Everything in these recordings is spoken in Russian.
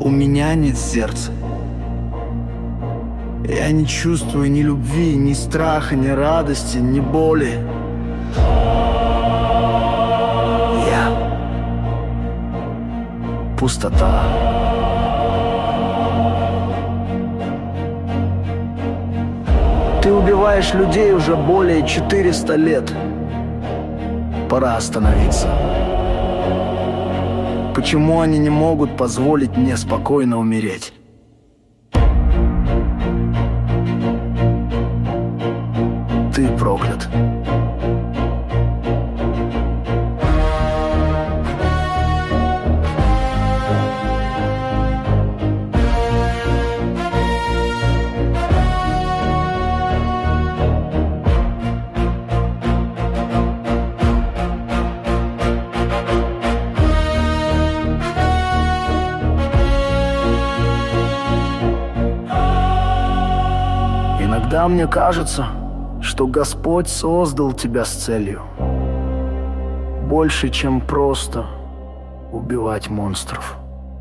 У меня нет сердца. Я не чувствую ни любви, ни страха, ни радости, ни боли. Я пустота. Ты убиваешь людей уже более 400 лет. Пора остановиться. Почему они не могут позволить мне спокойно умереть? Ты проклят. Иногда мне кажется, что Господь создал тебя с целью больше, чем просто убивать монстров.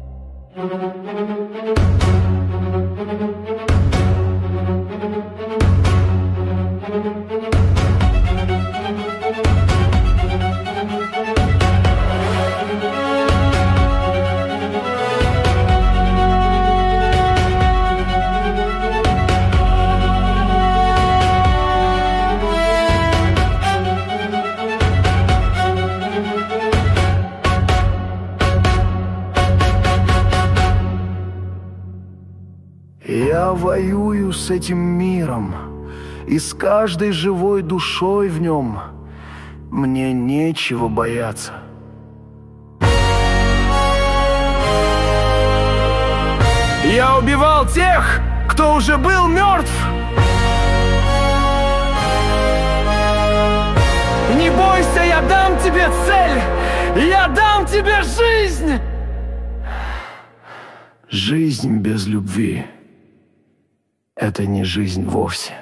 Я воюю с этим миром, и с каждой живой душой в нем мне нечего бояться. Я убивал тех, кто уже был мертв. Не бойся, я дам тебе цель, я дам тебе жизнь. Жизнь без любви — это не жизнь вовсе.